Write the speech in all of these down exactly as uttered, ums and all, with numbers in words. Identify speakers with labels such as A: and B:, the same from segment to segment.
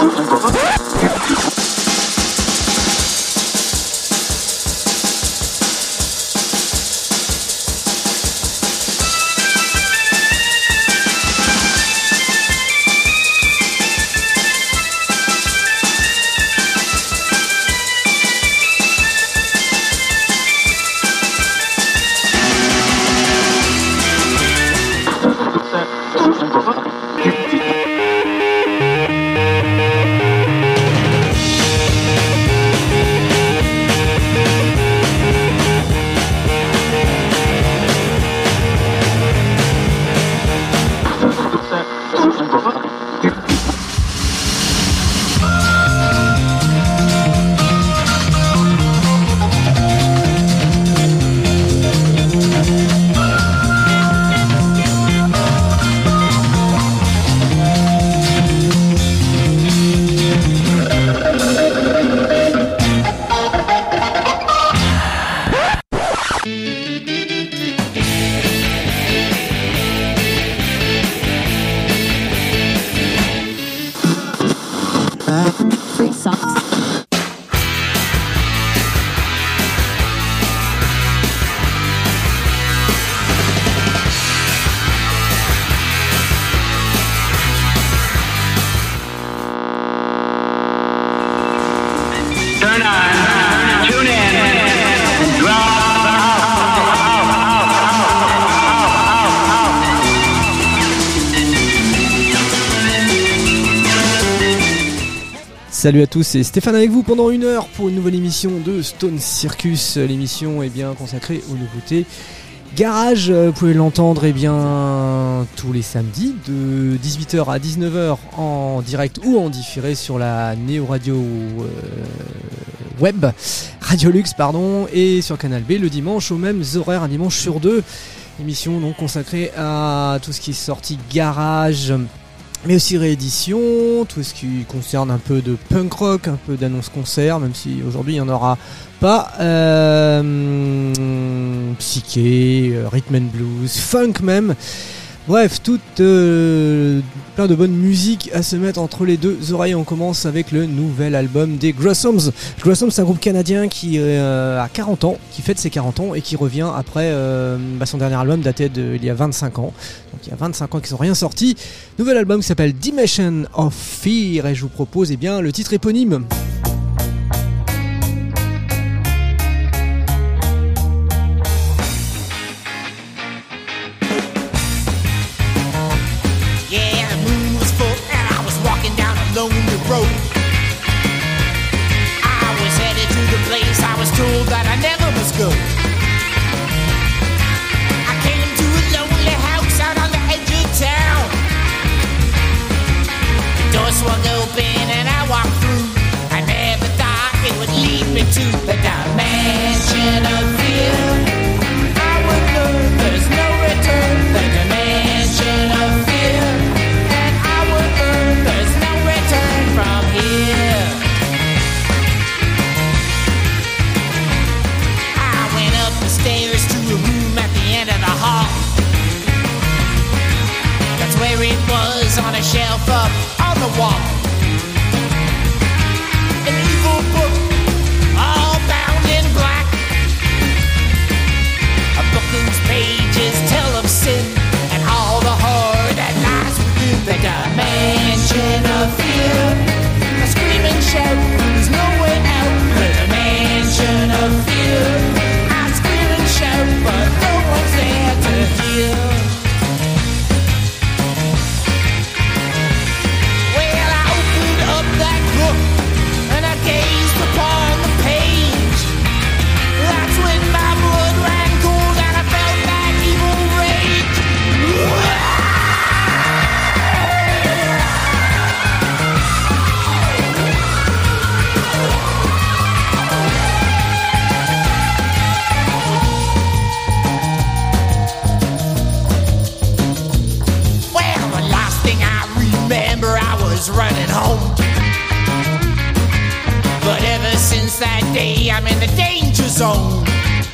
A: Salut à tous, c'est Stéphane avec vous pendant une heure pour une nouvelle émission de Stone Circus. L'émission est bien consacrée aux nouveautés garage. Vous pouvez l'entendre eh bien tous les samedis de dix-huit heures à dix-neuf heures en direct ou en différé sur la Néo Radio euh, Web, Radio Lux pardon, et sur Canal B le dimanche aux mêmes horaires, un dimanche sur deux. Émission donc consacrée à tout ce qui est sorti garage, mais aussi réédition, tout ce qui concerne un peu de punk rock, un peu d'annonce concert, même si aujourd'hui il n'y en aura pas, euh, psyché, euh, rhythm and blues, funk même, bref, toute euh, plein de bonne musique à se mettre entre les deux oreilles. On commence avec le nouvel album des Grossoms. Grossoms, c'est un groupe canadien qui euh, a quarante ans, qui fête ses quarante ans et qui revient après euh, bah, son dernier album daté d'il y a vingt-cinq ans. Donc il y a vingt-cinq ans qu'ils n'ont rien sorti. Nouvel album qui s'appelle Dimension of Fear et je vous propose eh bien, le titre éponyme.
B: To the dimension of fear, I would learn there's no return. The dimension of fear, and I would learn there's no return from here. I went up the stairs to a room at the end of the hall. That's where it was, on a shelf up on the wall. An evil book, all bound in black. A book whose pages tell of sin and all the horror that lies within the dimension of fear. A scream and shout, there's no way out. The dimension of fear. I scream and shout, but no one's there to hear. Well, I opened up that book and I gazed upon the page. That's when my blood ran cold and I felt that evil rage. Well, the last thing I remember, I was running home. But ever since that day, I'm in the danger zone.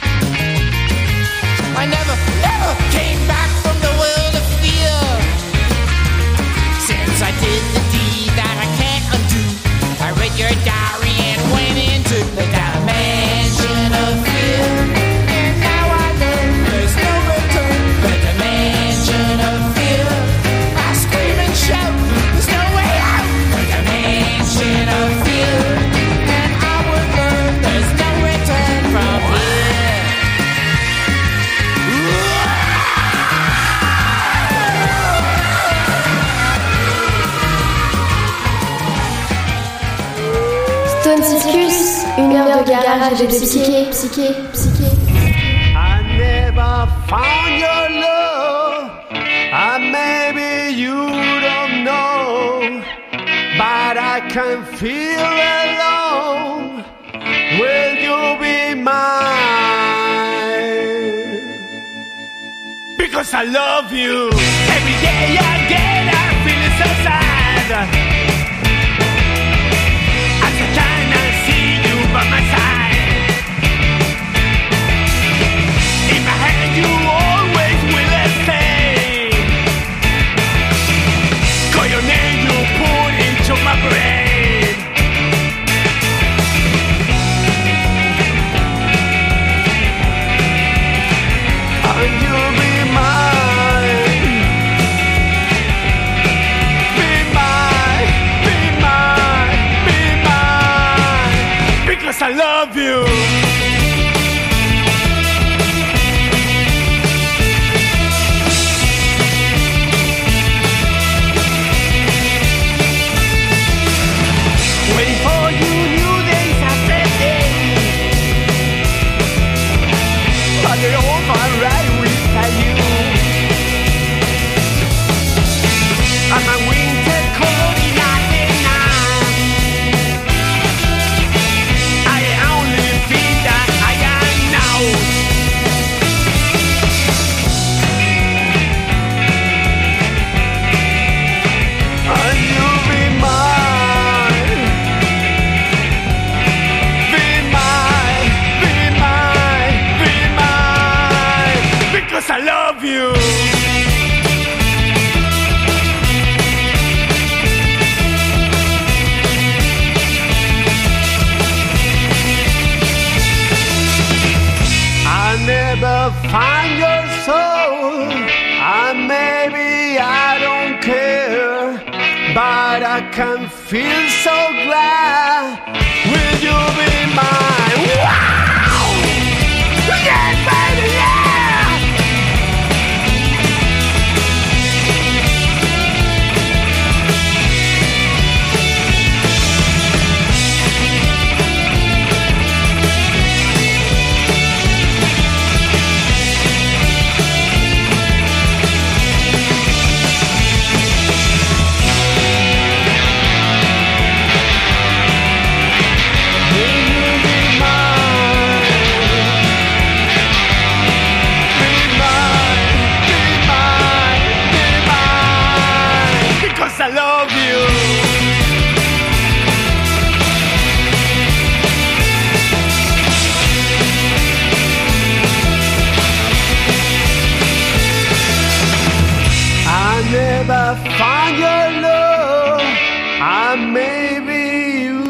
B: I never, never came back from the world of fear. Since I did the deed that I can't undo,
C: Stone Circus, une heure de garage et de psyché, psyché, psyché.
D: I never found your love, and maybe you don't know, but I can feel alone. Will you be mine? Because I love you. Every day again I feel so sad. As I cannot see you by my side. In my hand you always will stay. Call your name you put into my brain. And you'll be mine. Be mine, be mine, be mine. Because I love you. Waiting for you, new days after days. But they're all fine right without you. I'm a winter cold in Athens. I only feel that I am now. And you'll be mine. Be mine, be mine, be mine. Because I love you. I never find your soul, and maybe I don't care, but I can feel so glad. Will you be mine? Wow! Yes, baby, yeah! Will you be mine? Be mine, be mine, be mine. Because I love you. I never find your love, and maybe you.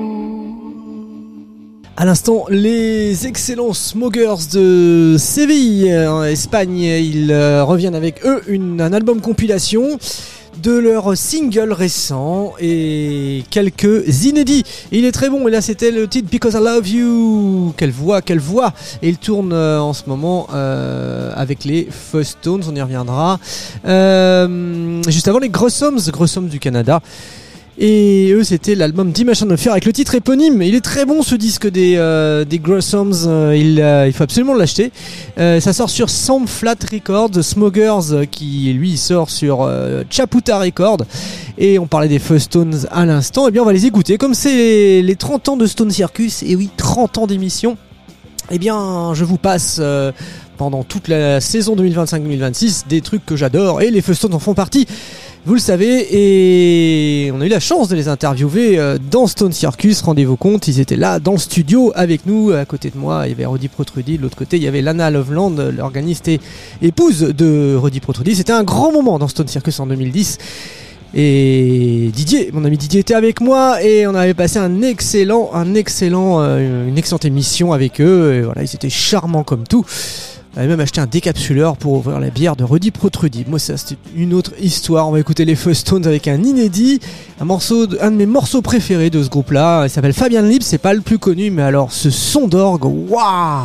A: À l'instant, les excellents Smokers de Séville en Espagne, ils euh, reviennent avec eux une, un album compilation de leur single récent et quelques inédits. Il est très bon et là c'était le titre Because I Love You. Quelle voix, quelle voix. Et il tourne euh, en ce moment euh, avec les Fuzz-Tones, on y reviendra. Euh, juste avant les Grossoms, Grossoms du Canada. Et eux c'était l'album Dimension of Fear avec le titre éponyme. Il est très bon ce disque des, euh, des Grossoms, euh, il, euh, il faut absolument l'acheter. Euh, ça sort sur Sound Flat Records, Smokers euh, qui lui sort sur euh, Chaputa Records. Et on parlait des Fuzz-Tones à l'instant, et bien on va les écouter. Comme c'est les, les trente ans de Stone Circus, et oui trente ans d'émission, et bien je vous passe euh, pendant toute la saison deux mille vingt-cinq deux mille vingt-six des trucs que j'adore, et les Fuzz-Tones en font partie. Vous le savez, et on a eu la chance de les interviewer dans Stone Circus, rendez-vous compte, ils étaient là dans le studio avec nous, à côté de moi il y avait Roddy Protrudy, de l'autre côté il y avait Lana Loveland, l'organiste et épouse de Roddy Protrudy. C'était un grand moment dans Stone Circus en deux mille dix, et Didier, mon ami Didier était avec moi, et on avait passé un excellent, un excellent, euh, une excellente émission avec eux, et voilà, ils étaient charmants comme tout. On avait même acheté un décapsuleur pour ouvrir la bière de Roddy Protrudy. Moi, ça, c'était une autre histoire. On va écouter les Fuzz-Tones avec un inédit, un morceau, de, un de mes morceaux préférés de ce groupe-là. Il s'appelle Fabian Lips. C'est pas le plus connu, mais alors ce son d'orgue, waouh!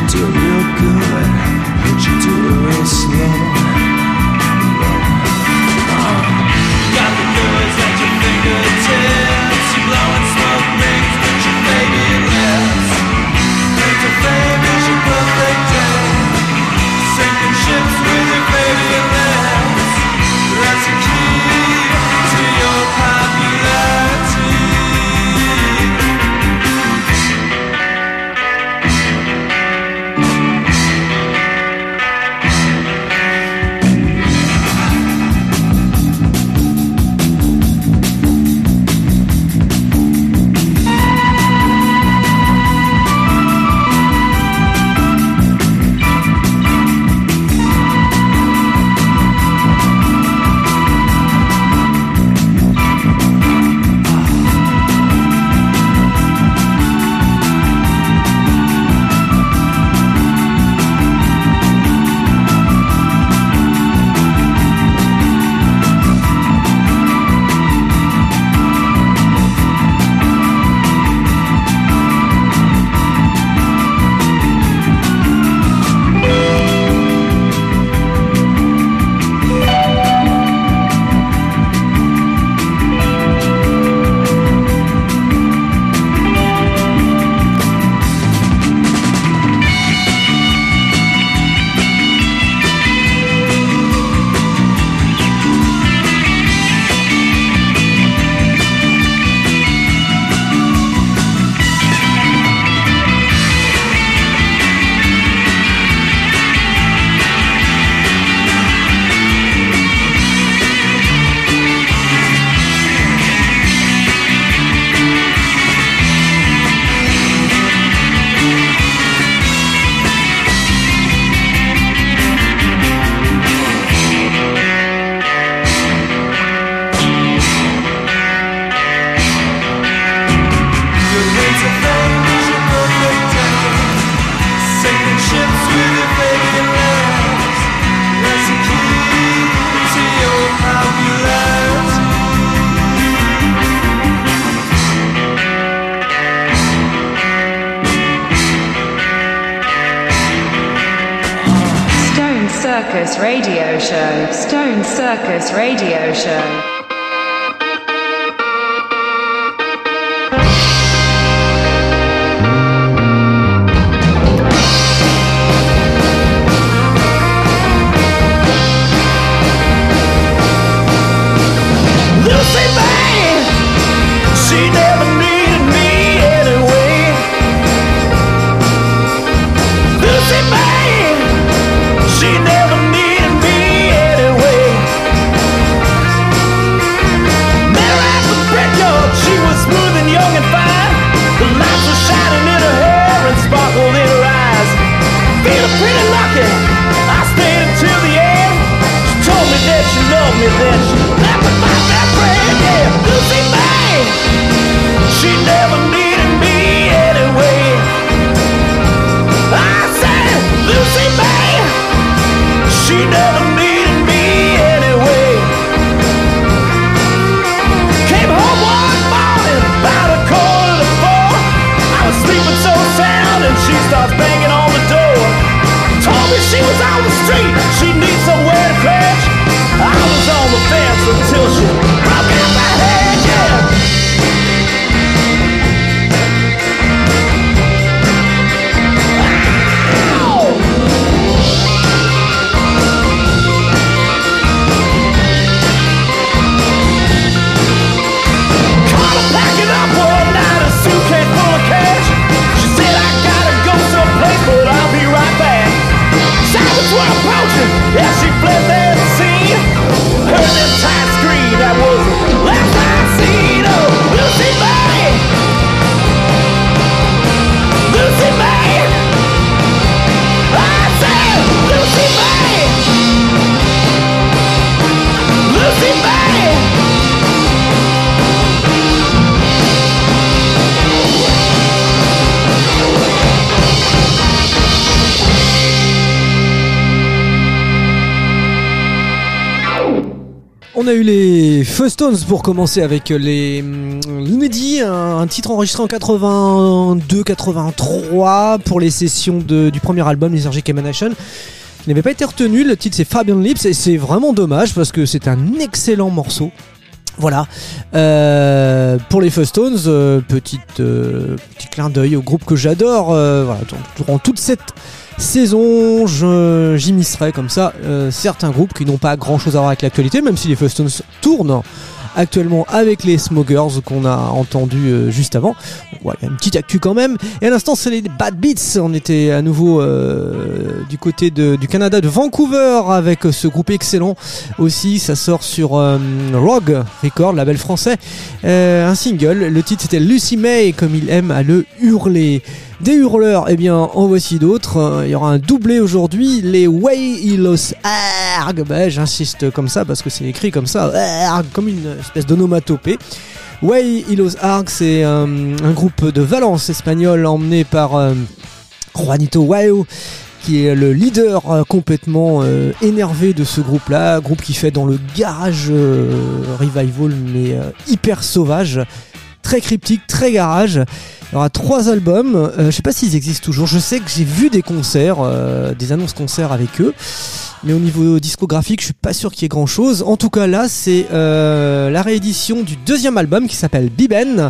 E: do it real good, but you do it real slow. Uh, got the goods at your fingertips. You blowing smoke rings, but your baby lips. Claim to fame is your perfect day. Sinking ships with your baby lips. That's the key to your popularity.
F: Circus Radio Show. Stone Circus Radio Show.
E: She never needed me anyway.
A: On a eu les Fuzz-Tones pour commencer avec les Lunedì, un, un titre enregistré en quatre-vingt-deux quatre-vingt-trois pour les sessions de, du premier album Lethargic Emanation. Il n'avait pas été retenu, le titre c'est Fabian Lips et c'est vraiment dommage parce que c'est un excellent morceau. Voilà, euh, pour les Fuzz-Tones, euh, petite, euh, petit clin d'œil au groupe que j'adore. Euh, voilà, durant toute cette saison, je, j'immiscerai comme ça euh, certains groupes qui n'ont pas grand chose à voir avec l'actualité, même si les Fuzz-Tones tournent actuellement avec les Smokers qu'on a entendu euh, juste avant. Donc, voilà, il y a une petite actu quand même. Et à l'instant, c'est les Bad Beats. On était à nouveau euh, du côté de, du Canada, de Vancouver, avec ce groupe excellent aussi. Ça sort sur euh, Rogue Record, label français. Euh, un single. Le titre c'était Lucy May, comme il aime à le hurler. Des hurleurs, eh bien, en voici d'autres. Il y aura un doublé aujourd'hui. Les Way Los Arg. Ben, j'insiste comme ça parce que c'est écrit comme ça, Arg, comme une espèce d'onomatopée. Way Los Arg, c'est euh, un groupe de Valence espagnol emmené par euh, Juanito Guayo, qui est le leader euh, complètement euh, énervé de ce groupe-là. Groupe qui fait dans le garage euh, revival, mais euh, hyper sauvage. Très cryptique, très garage. Il y aura trois albums, euh, je sais pas s'ils existent toujours, je sais que j'ai vu des concerts, euh, des annonces concerts avec eux, mais au niveau discographique je suis pas sûr qu'il y ait grand chose. En tout cas là c'est euh, la réédition du deuxième album qui s'appelle Biben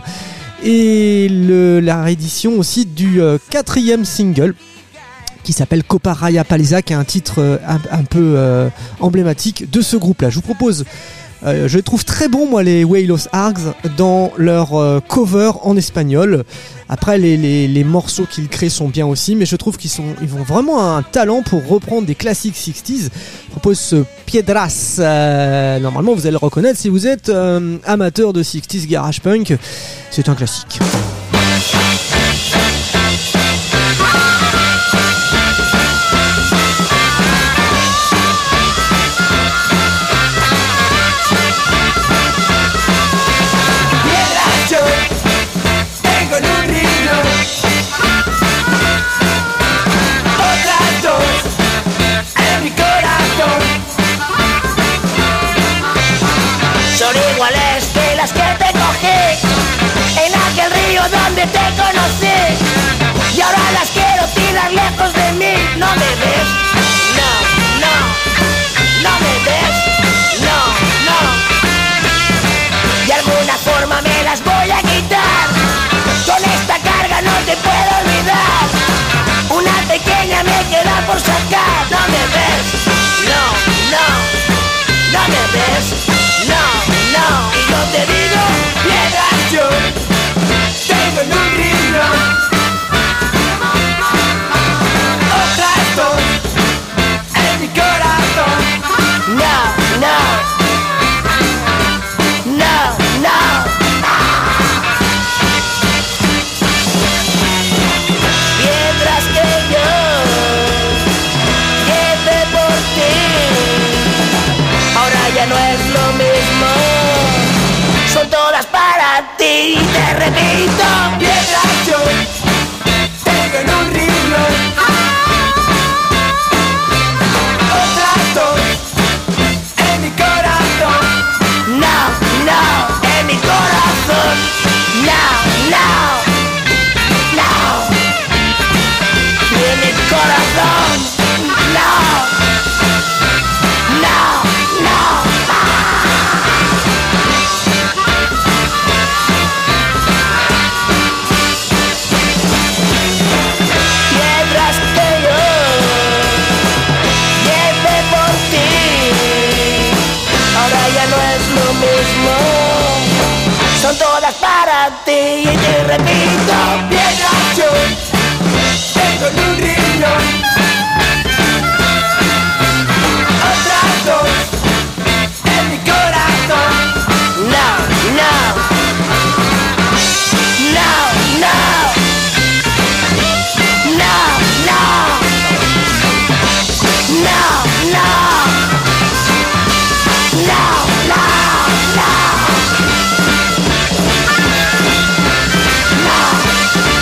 A: et le, la réédition aussi du euh, quatrième single qui s'appelle Copa Raya Paliza, qui est un titre euh, un, un peu euh, emblématique de ce groupe là. Je vous propose Euh, je les trouve très bons, moi, les Way Los Args, dans leur euh, cover en espagnol. Après, les, les, les morceaux qu'ils créent sont bien aussi, mais je trouve qu'ils sont, ils ont vraiment un talent pour reprendre des classiques sixties. Je propose ce Piedras. Euh, normalement, vous allez le reconnaître si vous êtes euh, amateur de sixties garage punk. C'est un classique.
B: Donde te conocí y ahora las quiero tirar lejos de mí. No me ves, no, no, no me ves, no, no. De alguna forma me las voy a quitar. Con esta carga no te puedo olvidar. Una pequeña me queda por sacar. No me ves, no, no, no me ves, no, no. Y yo te digo, piedras yo. Tengo en un riñón otras dos en mi corazón. No, no, no, no. Piedras que yo llevé por ti, ahora ya no es lo mismo. Son todas para ti, te repito, piedras yo tengo en un riñón. Otras dos en mi corazón. No, no, en mi corazón. No, no, no. Y en mi corazón. No, no, no. Son todas para ti y te repito, piedras yo tengo en un riñón. Otras dos en mi corazón. No, no, no, no, no, no, no, no. No, no, no. No.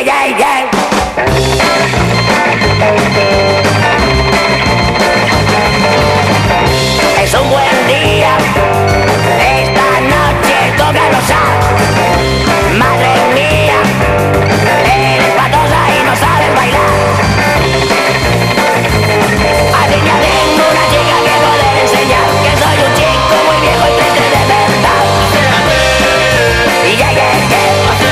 B: yeah, yeah. Es un buen día, esta noche toca gozar. Madre mía, eres patosa y no sabes bailar. Así ya tengo una chica que poder enseñar, que soy un chico muy viejo y triste de verdad. Y ya, ya, ya.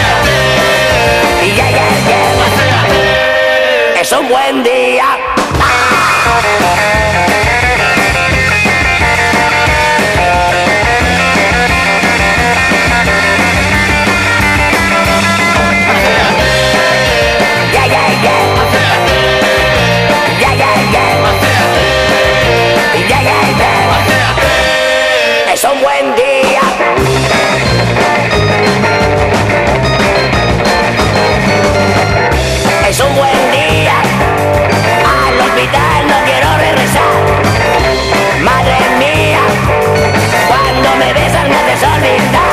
B: Y ya, ya, ya. Es un buen día. Es un buen día. Es un buen día. Al hospital no quiero regresar. Madre mía, cuando me besas me haces olvidar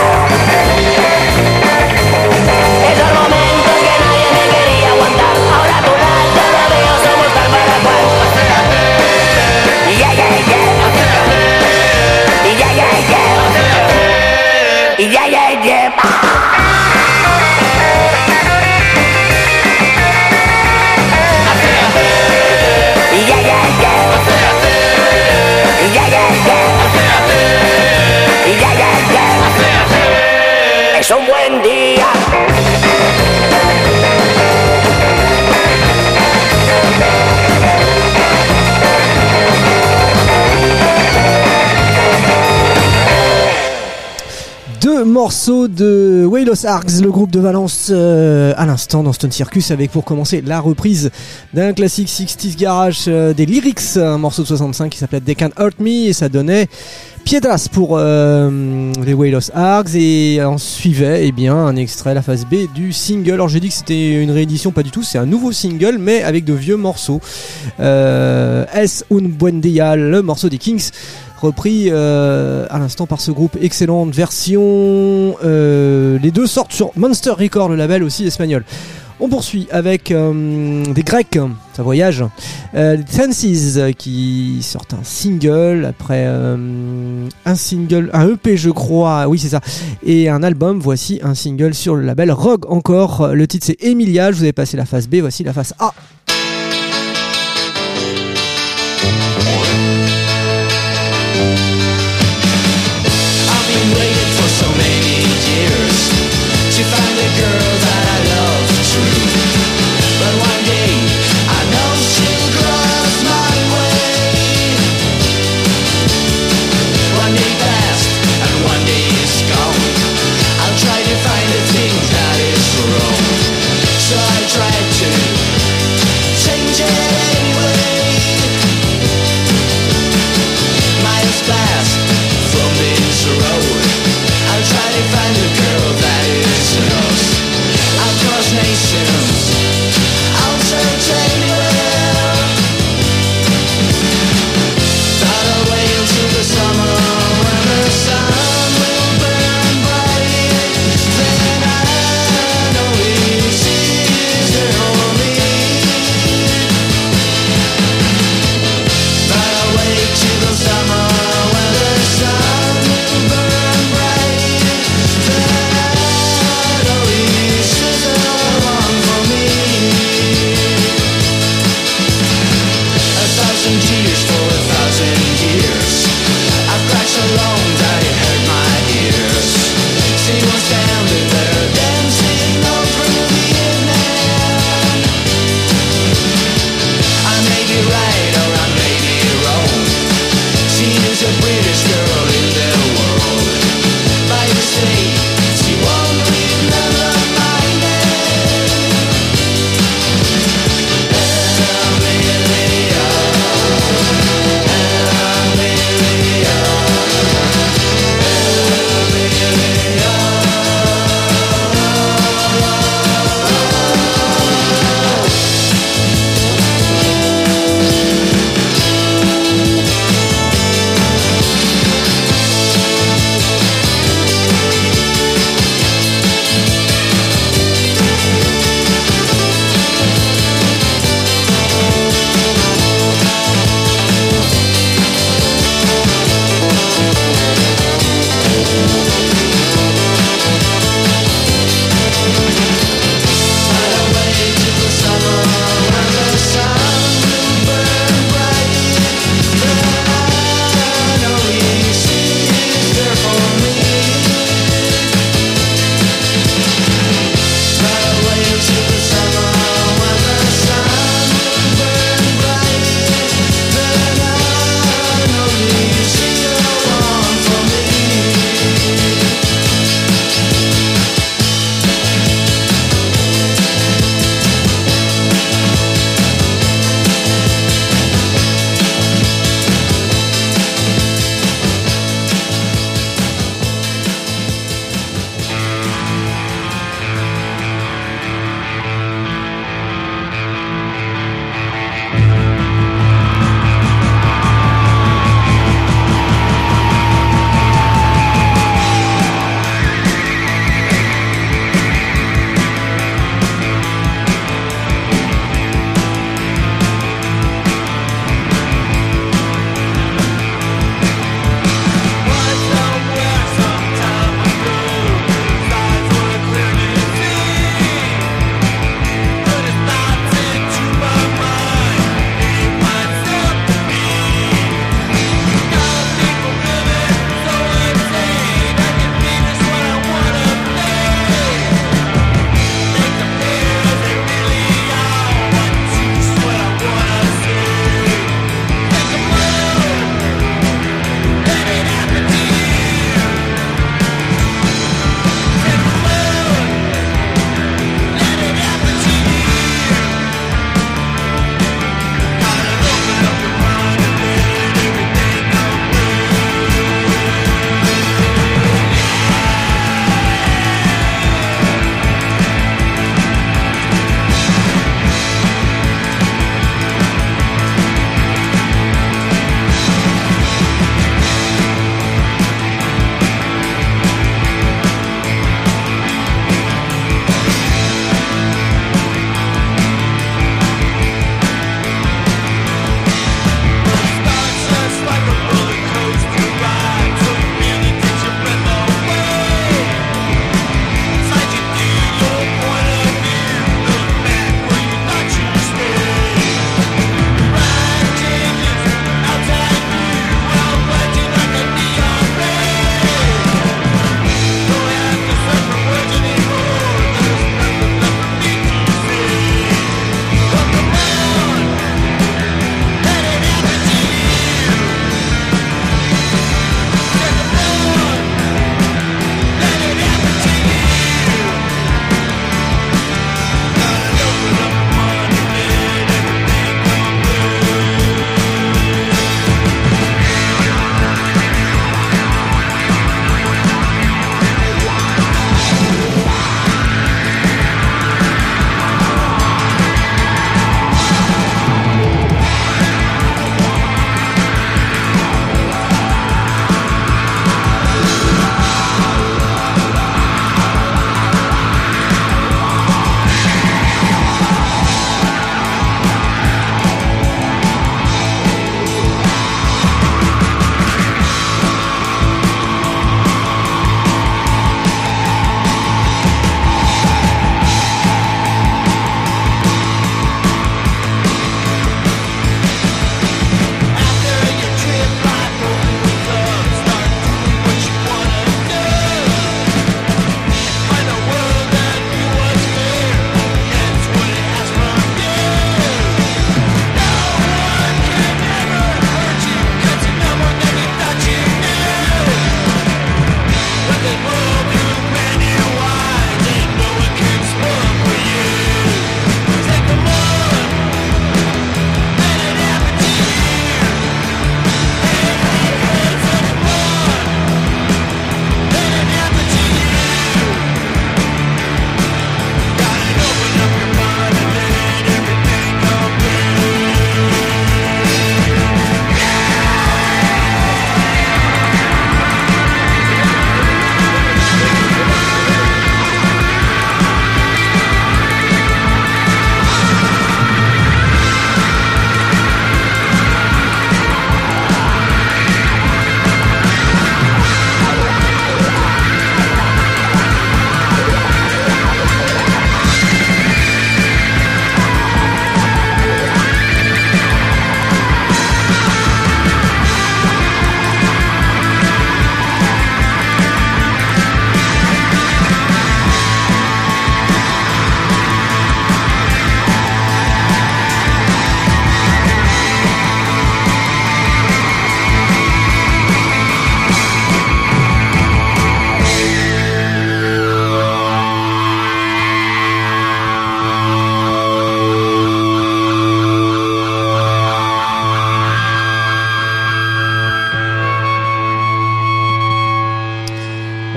B: esos momentos que nadie me quería aguantar. Ahora a tu lado lo veo, somos tal para cual. Yeah, yeah, yeah. Y ya, ya, ya. Y ya, ya, ya. Y ya, ya, ya. Y ya, ya, ya. Y ya, ya, ya. Es un buen día.
A: Deux morceaux de Wailos Args, le groupe de Valence, euh, à l'instant dans Stone Circus, avec pour commencer la reprise d'un classique sixties garage euh, des Lyrics, un morceau de soixante-cinq qui s'appelait They Can't Hurt Me, et ça donnait Piedras pour euh, les Wailos Args, et en suivait eh bien, un extrait, la phase B du single. Alors j'ai dit que c'était une réédition, pas du tout, c'est un nouveau single mais avec de vieux morceaux. euh, Es un buen día, le morceau des Kings, repris euh, à l'instant par ce groupe. Excellente version. Euh, les deux sortent sur Monster Record, le label aussi espagnol. On poursuit avec euh, des Grecs, ça voyage. Euh, Senses qui sortent un single après euh, un single, un E P je crois, oui c'est ça, et un album. Voici un single sur le label Rogue encore. Le titre c'est Emilia. Je vous avais passé la phase B, voici la phase A.
E: From this road, I'll try to find a girl that is us.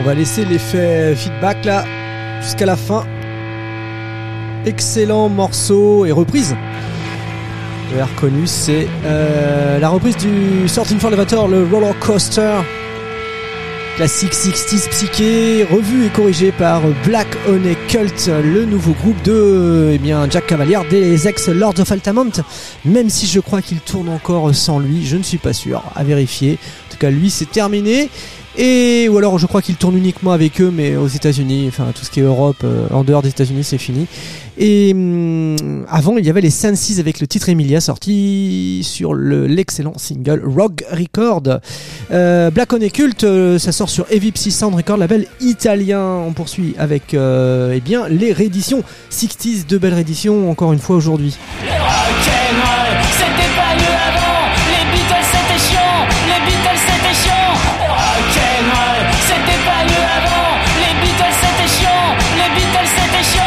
A: va laisser l'effet feedback là jusqu'à la fin. Excellent morceau et reprise. Vous avez reconnu, c'est euh, la reprise du Sorting for Elevator, le Roller Coaster. Classique soixante psyché, revu et corrigé par Black Honey Cult, le nouveau groupe de eh bien, Jack Cavalier, des ex-Lords of Altamont. Même si je crois qu'il tourne encore sans lui, je ne suis pas sûr, à vérifier. En tout cas, lui, c'est terminé. Et ou alors je crois qu'il tourne uniquement avec eux, mais aux États-Unis, enfin tout ce qui est Europe, euh, en dehors des États-Unis, c'est fini. Et hum, avant, il y avait les Senses avec le titre Emilia, sorti sur le, l'excellent single Rogue Record. Euh, Black Honey Cult, euh, ça sort sur Heavy Psy Sound Record, label italien. On poursuit avec euh, eh bien les rééditions soixante, deux belles rééditions encore une fois aujourd'hui.
B: Le rock'n'roll, c'était pas mieux avant. Les Beatles c'était chiant, les Beatles c'était chiant. Le rock'n'roll, c'était pas mieux avant. Les Beatles c'était chiant, les Beatles c'était chiant.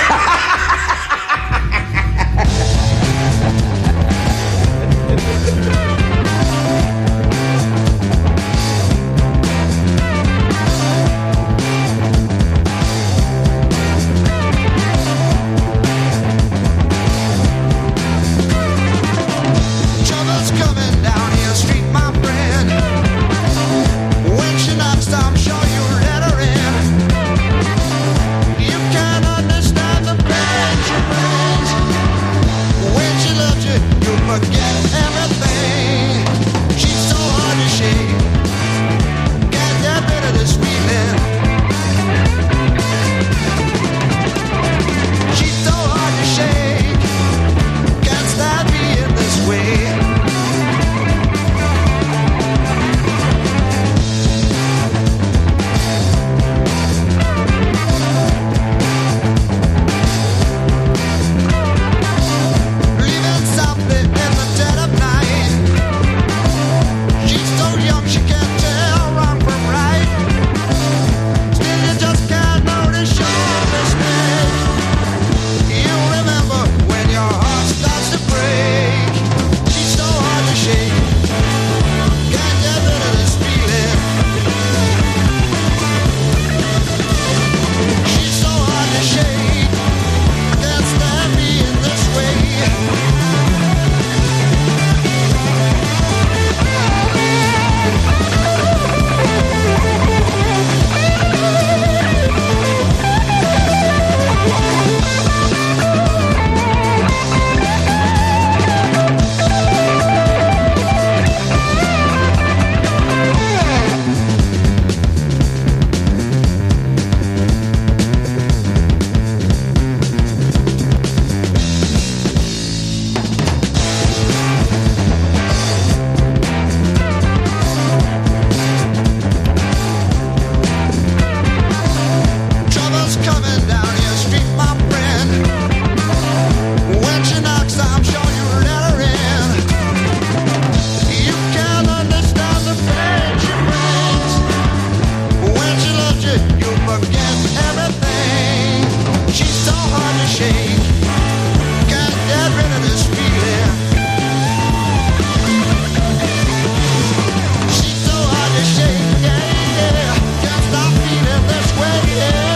G: Troubles coming down your street, my friend. When she knocks, I'm sure you'll let her in. You can't understand the pain she brings. When she loves you, you forget everything. She's so hard to shake. Can't get rid of this feeling. She's so hard to shake. Can't stand being this way. Leaving softly in the dead of night. She's so young she can't tell wrong from right. Still you just can't notice your mistake. You remember when your heart starts to break. She's so hard to shake. Can't get rid of this feeling. She's so hard to shake. Can't stand being this way. Troubles coming down your street, my friend. When she knocks, I'm sure you'll let her in. You can't understand the pain she brings. When she loves you, you forget everything. She's so hard to shake. Can't get rid of this feeling. She's so hard to shake, yeah, yeah. Can't stop feeling this way, yeah.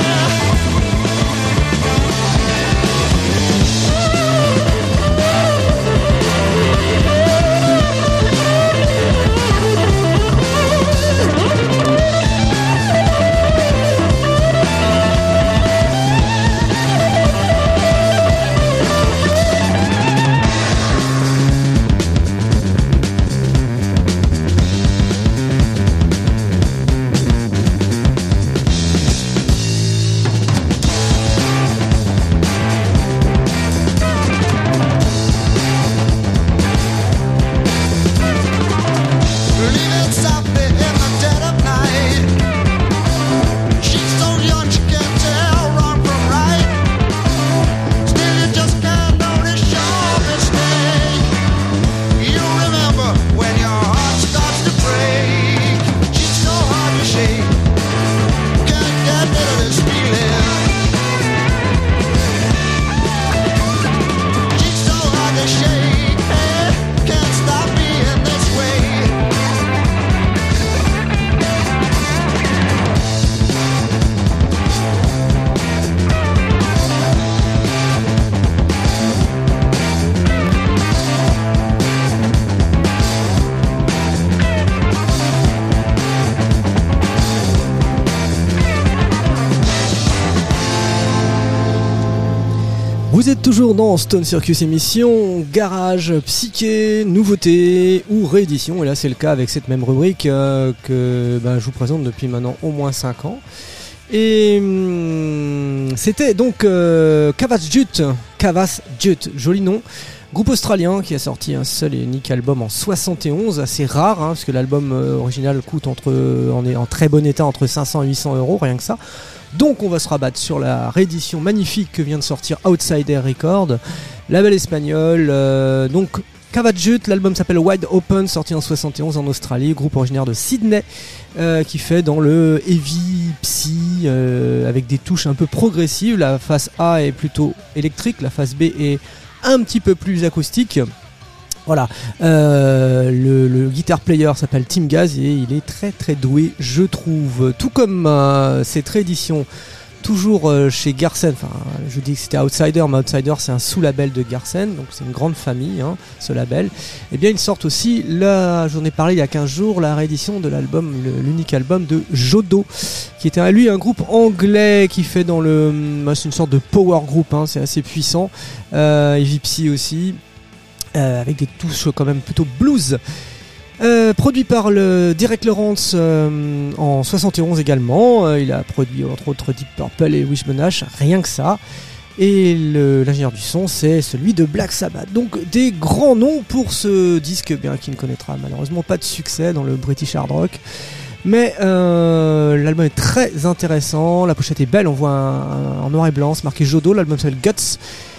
A: Vous êtes toujours dans Stone Circus émission, garage, psyché, nouveauté ou réédition. Et là c'est le cas avec cette même rubrique euh, que bah, je vous présente depuis maintenant au moins cinq ans. Et hum, c'était donc euh, Cavas Jute, Cavas Jute, joli nom. Groupe australien qui a sorti un seul et unique album en soixante et onze, assez rare hein, parce que l'album euh, original coûte entre, en, en très bon état entre cinq cents et huit cents euros, rien que ça. Donc on va se rabattre sur la réédition magnifique que vient de sortir Outsider Records, label espagnol. Euh, donc Cavas Jute, l'album s'appelle Wide Open, sorti en soixante et onze en Australie, groupe originaire de Sydney, euh, qui fait dans le heavy psy euh, avec des touches un peu progressives. La face A est plutôt électrique, la face B est un petit peu plus acoustique. Voilà, euh, le, le guitar player s'appelle Tim Gaz et il est très très doué, je trouve. Tout comme euh, cette réédition, toujours euh, chez Garsen. Enfin, je dis que c'était Outsider, mais Outsider c'est un sous-label de Garsen, donc c'est une grande famille, hein, ce label. Et bien ils sortent aussi, là, j'en ai parlé il y a quinze jours, la réédition de l'album, le, l'unique album de Jodo, qui était lui un groupe anglais qui fait dans le, c'est une sorte de power group, hein, c'est assez puissant. Euh, Heavy Psy aussi. Euh, avec des touches quand même plutôt blues. Euh, produit par le Derek Lawrence euh, en soixante et onze également. Euh, il a produit entre autres Deep Purple et Wishbone Ash, rien que ça. Et le, l'ingénieur du son, c'est celui de Black Sabbath. Donc des grands noms pour ce disque, bien qui ne connaîtra malheureusement pas de succès dans le British Hard Rock. Mais euh, l'album est très intéressant. La pochette est belle, on voit un, un, en noir et blanc, c'est marqué Jodo. L'album s'appelle Guts.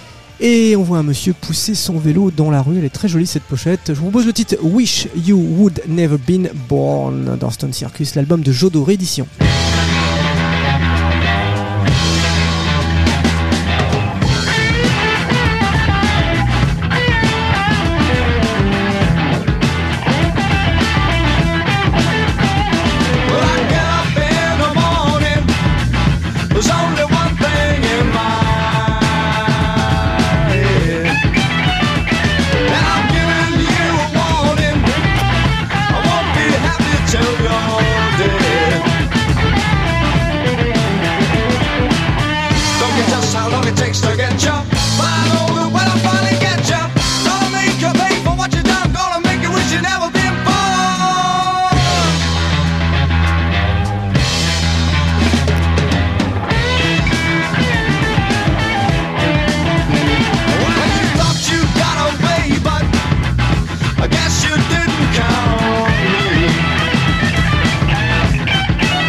A: Et on voit un monsieur pousser son vélo dans la rue. Elle est très jolie cette pochette. Je vous propose le titre Wish You Would Never Been Born dans Stone Circus, l'album de Jodo réédition.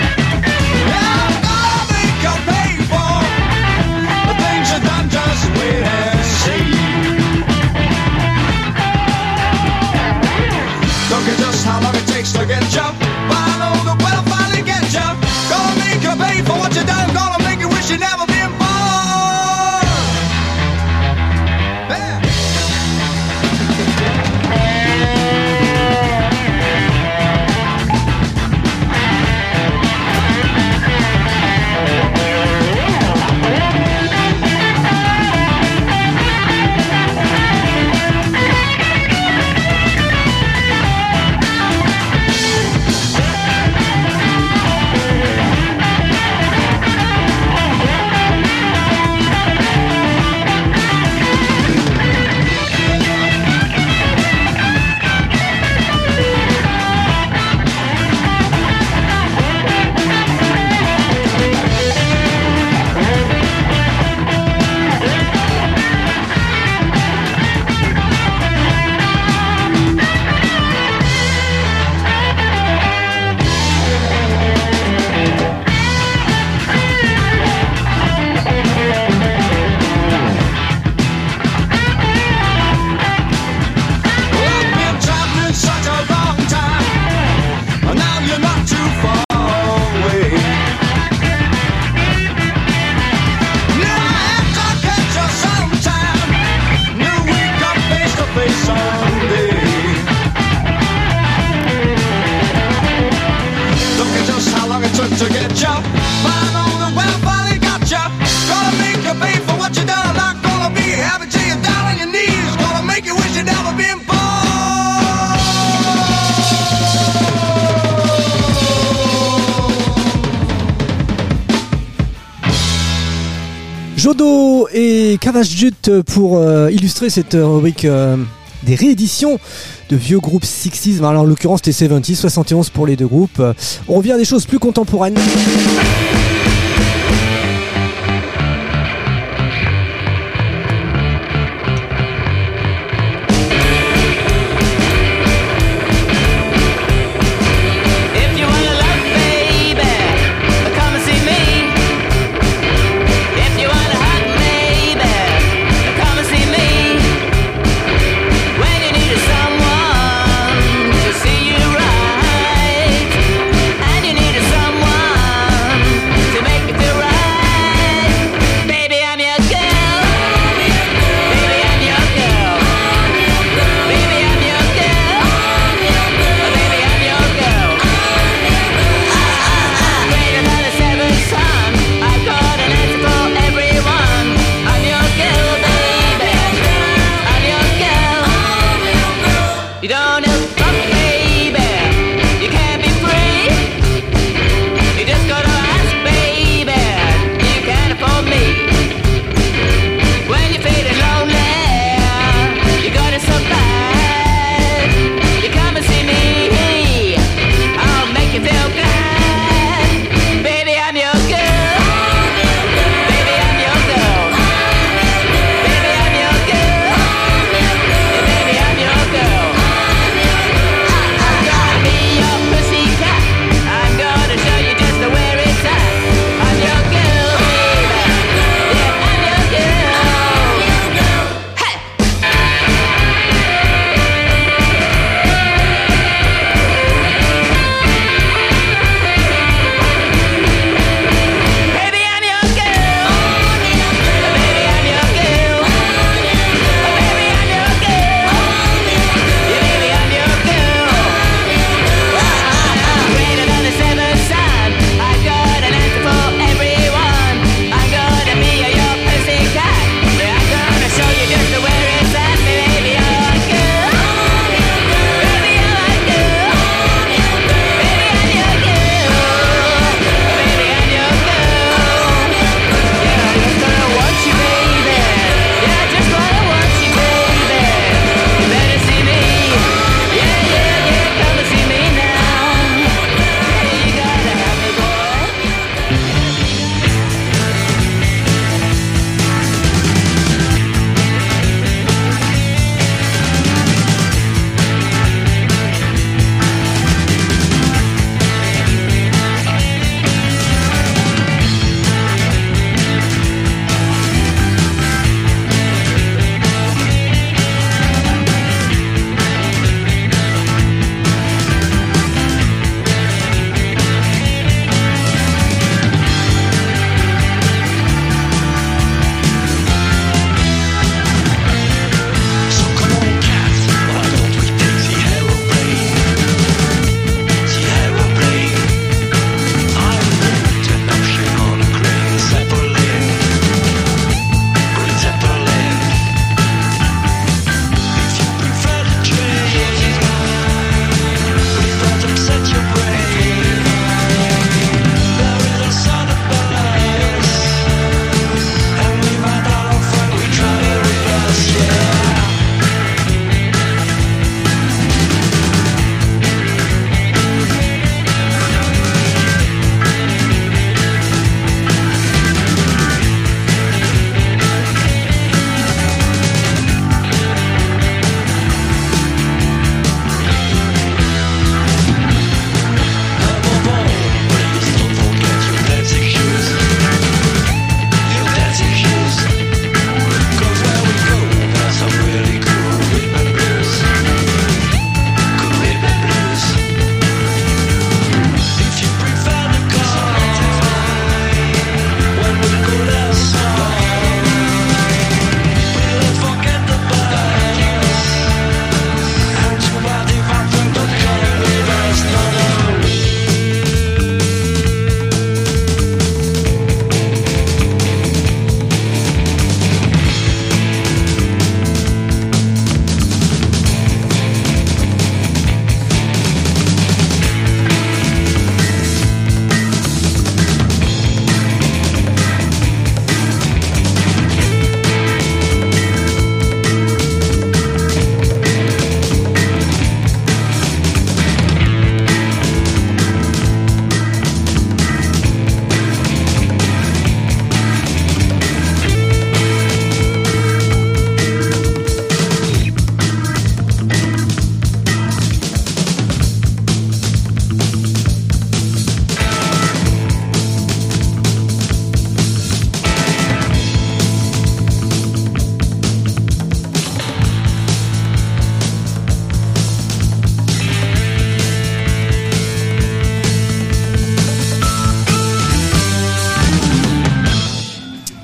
G: Just wait.
A: Jodo et Kavash Jut pour euh, illustrer cette rubrique euh, des rééditions de vieux groupes sixties. Alors en l'occurrence c'était soixante-dix, soixante et onze pour les deux groupes. On revient à des choses plus contemporaines.
B: Someone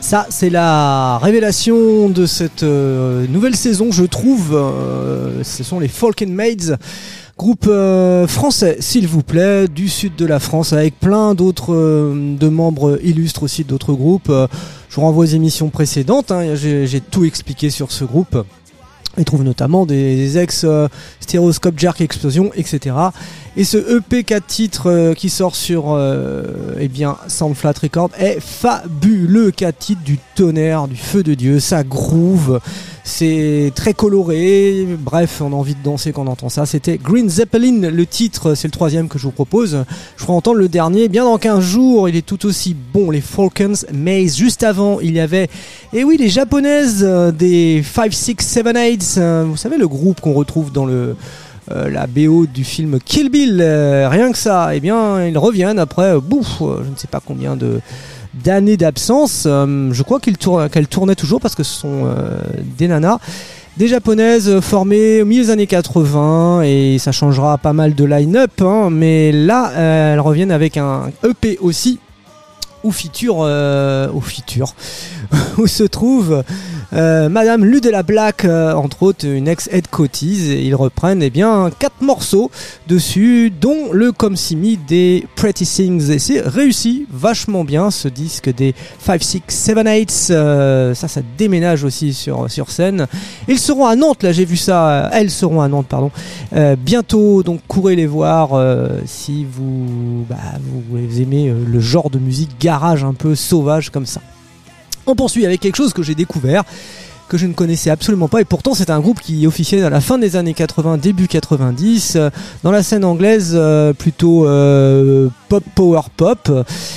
A: Ça, c'est la révélation de cette euh, nouvelle saison, je trouve. Euh, ce sont les Falcon Maids, groupe euh, français, s'il vous plaît, du sud de la France, avec plein d'autres euh, de membres illustres aussi d'autres groupes. Euh, je vous renvoie aux émissions précédentes, hein, j'ai, j'ai tout expliqué sur ce groupe. On trouve notamment des, des ex euh, Stereoscope Jerk Explosion, et cetera. Et ce E P quatre titres euh, qui sort sur euh, eh bien Sound Flat Record est fabuleux. quatre titres du tonnerre, du feu de Dieu, ça groove, c'est très coloré, bref, on a envie de danser quand on entend ça. C'était Green Zeppelin, le titre, c'est le troisième que je vous propose. Je ferai entendre le dernier bien dans quinze jours, il est tout aussi bon, les Falcons Maze. Juste avant, il y avait, et oui, les japonaises euh, des five six seven eight, euh, vous savez, le groupe qu'on retrouve dans le Euh, la B O du film Kill Bill, euh, rien que ça, eh bien ils reviennent après euh, bouf, euh, je ne sais pas combien de d'années d'absence. Euh, je crois qu'ils tournent, qu'elles tournaient toujours parce que ce sont euh, des nanas, des japonaises formées au milieu des années quatre-vingts, et ça changera pas mal de line-up, hein, mais là euh, elles reviennent avec un E P aussi où feature, euh, où feature où se trouve Euh, Madame Ludella Black, euh, entre autres une ex-Ed Cotis, et ils reprennent eh bien quatre morceaux dessus, dont le Come See Me des Pretty Things, et c'est réussi vachement bien ce disque des five six seven eight. Euh, ça, ça déménage aussi sur sur scène. Ils seront à Nantes, là j'ai vu ça. Elles seront à Nantes, pardon. Euh, bientôt, donc courez les voir euh, si vous bah, vous aimez euh, le genre de musique garage un peu sauvage comme ça. On poursuit avec quelque chose que j'ai découvert, que je ne connaissais absolument pas, et pourtant c'est un groupe qui officiait à la fin des années quatre-vingts, début quatre-vingt-dix, euh, dans la scène anglaise euh, plutôt euh, pop, power pop.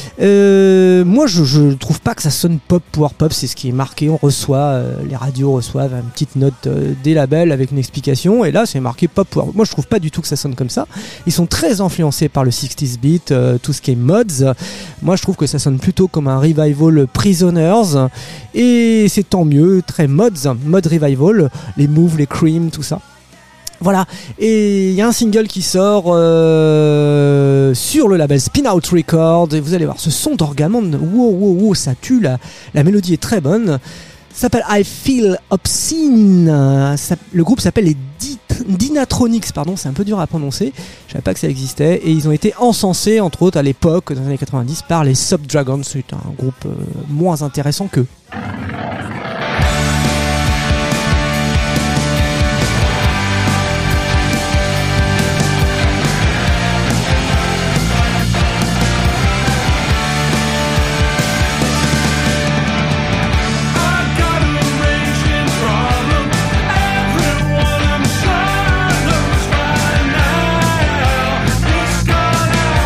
A: Euh, moi je, je trouve pas que ça sonne pop, power pop, c'est ce qui est marqué, on reçoit, euh, les radios reçoivent une petite note euh, des labels avec une explication, et là c'est marqué pop, power. Moi je trouve pas du tout que ça sonne comme ça. Ils sont très influencés par le sixties beat, euh, tout ce qui est mods. Moi je trouve que ça sonne plutôt comme un revival Prisoners, et c'est tant mieux, très mods, mode revival, les moves, les cream, tout ça. Voilà, et il y a un single qui sort euh, sur le label Spin Out Records, et vous allez voir ce son d'organe, wow, wow, wow, ça tue, la, la mélodie est très bonne. Ça s'appelle I Feel Obscene. Ça, le groupe s'appelle les Di- Dynatronics, pardon, c'est un peu dur à prononcer, je savais pas que ça existait, et ils ont été encensés entre autres à l'époque, dans les années quatre-vingt-dix, par les Subdragons. C'est un groupe euh, moins intéressant qu'eux.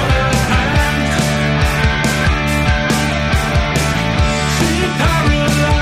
E: Paralyzed.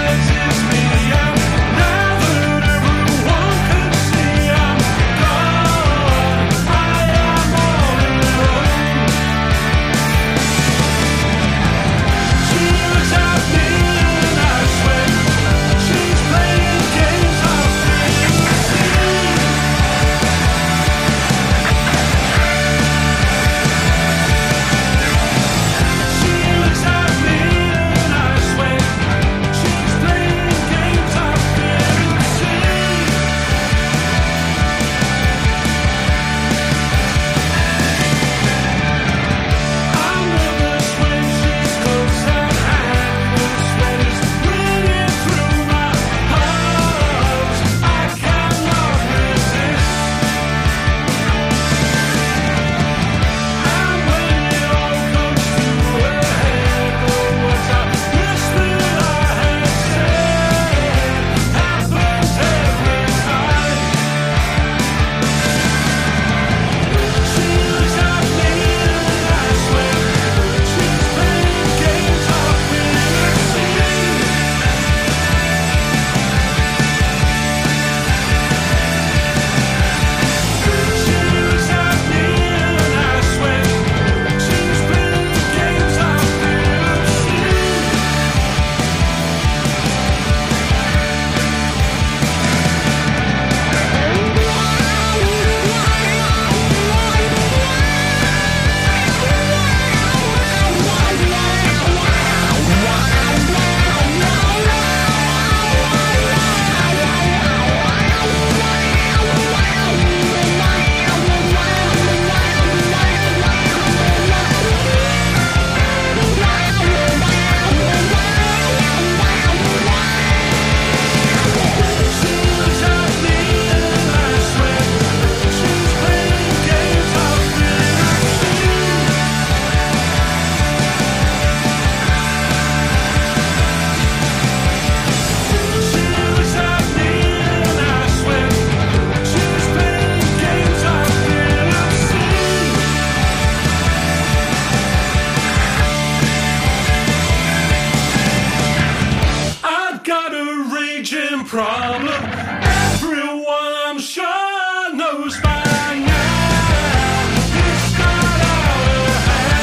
H: raging problem. Everyone I'm sure knows by now. It's got out of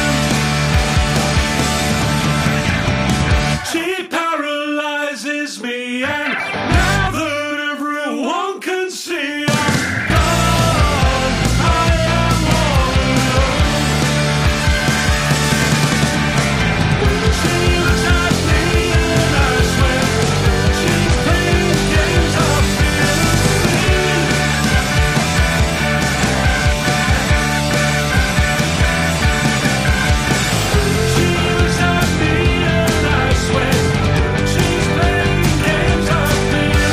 H: hand. She paralyzes me, and now that everyone can see I'm gone, I am all alone. She looks at me and I swear she's playing games of fear. She looks at me and I swear she's playing games of fear.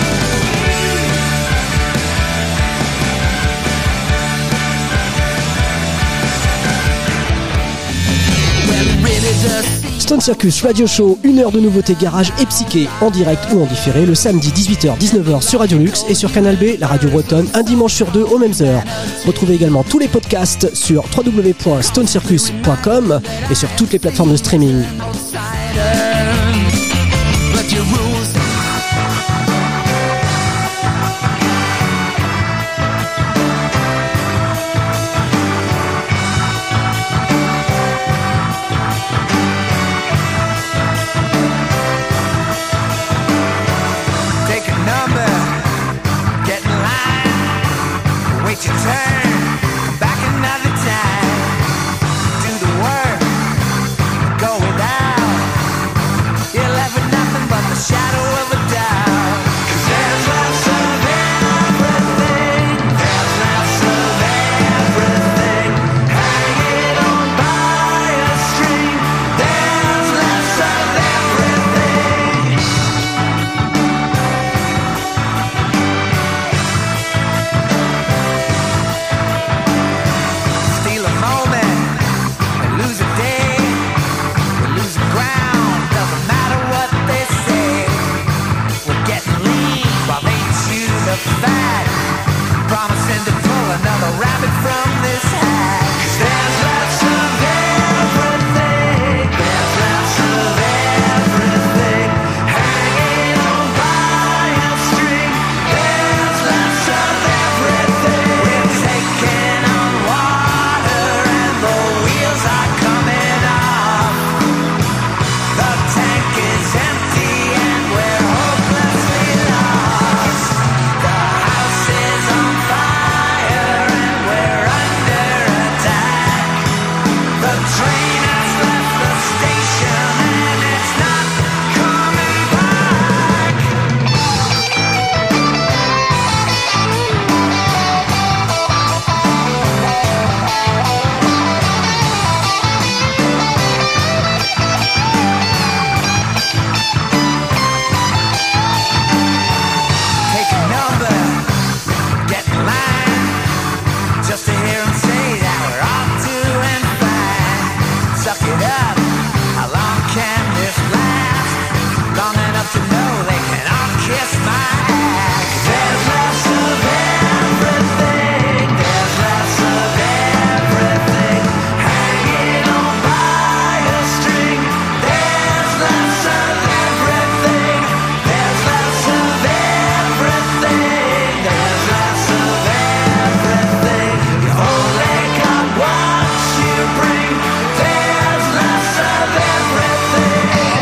I: Stone Circus Radio Show, une heure de nouveautés garage et psyché en direct ou en différé le samedi dix-huit heures dix-neuf heures sur Radio Lux et sur Canal B, la radio bretonne, un dimanche sur deux aux mêmes heures. Retrouvez également tous les podcasts sur w w w point stone circus point com et sur toutes les plateformes de streaming.
E: But your rules take a number, get in line, wait your turn, come back another time, do the work, go without, you're left with nothing but the shadow of a doubt. 'Cause there's less of everything, there's less of everything, hanging on by a string, there's less of everything. Steal a moment and lose a day. We're losing ground, doesn't matter what they say. We're getting lean while they chew the fat, promising to pull another rabbit from this hat. 'Cause there's less of everything, there's less of everything, hanging on by a string, there's less of everything. We're taking on water and the wheels are coming off. The tank is empty and we're hopelessly lost. The house is on fire and we're under attack. The train has left the station and it's not coming back. Take a number, get in line, just to hear them say that we're all doing fine. Suck it up, how long can this last? Long enough to know they can all kiss my ass. There's less of everything, there's less of everything, hanging on by a string. There's less of everything, there's less of everything, there's less of everything. You only got what you bring. There's less of everything.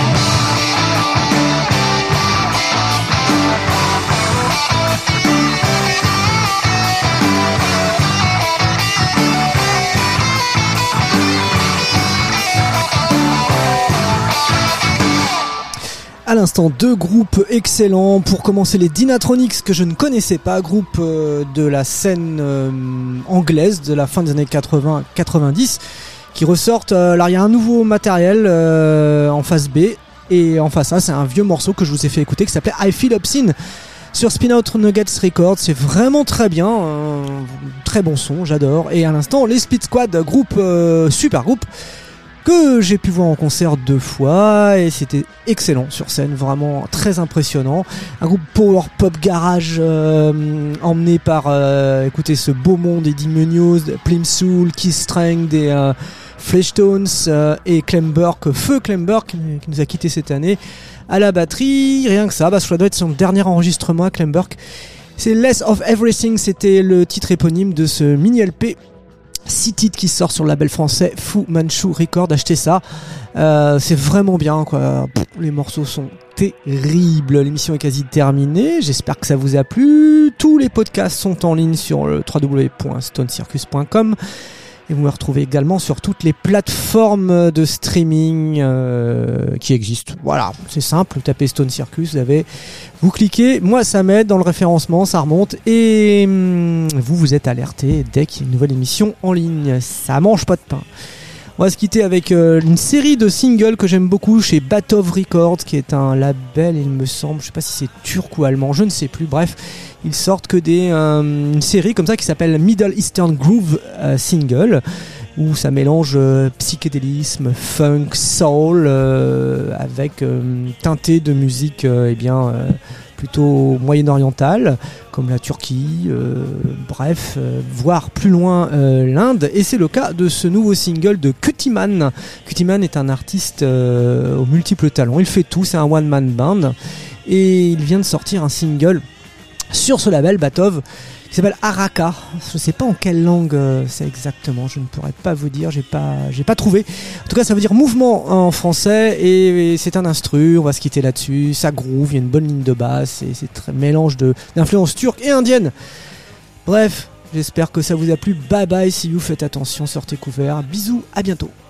A: À l'instant, deux groupes excellents. Pour commencer, les Dynatronics, que je ne connaissais pas, groupe euh, de la scène euh, anglaise de la fin des années quatre-vingts quatre-vingt-dix, qui ressortent. Euh, alors, il y a un nouveau matériel euh, en face B, et en face A, c'est un vieux morceau que je vous ai fait écouter qui s'appelait I Feel Obscene sur Spin Out Nuggets Records. C'est vraiment très bien, euh, très bon son, j'adore. Et à l'instant, les Split Squad, groupe euh, super groupe que j'ai pu voir en concert deux fois et c'était excellent sur scène, vraiment très impressionnant. Un groupe power pop garage euh, emmené par, euh, écoutez, ce beau monde, Eddie Munoz, Plimsoul, Keith Strang, des euh, Fleshtones euh, et Clem Burke, Feu Clem Burke qui, qui nous a quitté cette année à la batterie. Rien que ça, bah, ça doit être son dernier enregistrement à Clem Burke. C'est Less of Everything, c'était le titre éponyme de ce mini L P. Six titres qui sort sur le label français Fu Manchu Record, achetez ça. Euh, c'est vraiment bien, quoi. Pff, les morceaux sont terribles. L'émission est quasi terminée. J'espère que ça vous a plu. Tous les podcasts sont en ligne sur le w w w point stone circus point com. Et vous me retrouvez également sur toutes les plateformes de streaming euh, qui existent. Voilà, c'est simple, vous tapez Stone Circus, vous avez, vous cliquez, moi ça m'aide dans le référencement, ça remonte et hum, vous vous êtes alerté dès qu'il y a une nouvelle émission en ligne. Ça mange pas de pain. On va se quitter avec euh, une série de singles que j'aime beaucoup chez Batov Records, qui est un label, il me semble, je sais pas si c'est turc ou allemand, je ne sais plus, bref, ils sortent que des euh, une série comme ça qui s'appelle Middle Eastern Groove euh, Single, où ça mélange euh, psychédélisme, funk, soul, euh, avec euh, teinté de musique euh, eh bien euh, plutôt moyen-orientale, comme la Turquie, euh, bref, euh, voire plus loin euh, l'Inde. Et c'est le cas de ce nouveau single de Cutiman. Cutiman est un artiste euh, aux multiples talents, il fait tout, c'est un one-man band. Et il vient de sortir un single sur ce label Batov qui s'appelle Araka. Je sais pas en quelle langue euh, c'est exactement, je ne pourrais pas vous dire, j'ai pas, j'ai pas trouvé. En tout cas, ça veut dire mouvement en français et, et c'est un instru, on va se quitter là-dessus. Ça groove, il y a une bonne ligne de basse et c'est très mélange de, d'influences turques et indiennes. Bref, j'espère que ça vous a plu. Bye bye, see you, faites attention, sortez couverts. Bisous, à bientôt.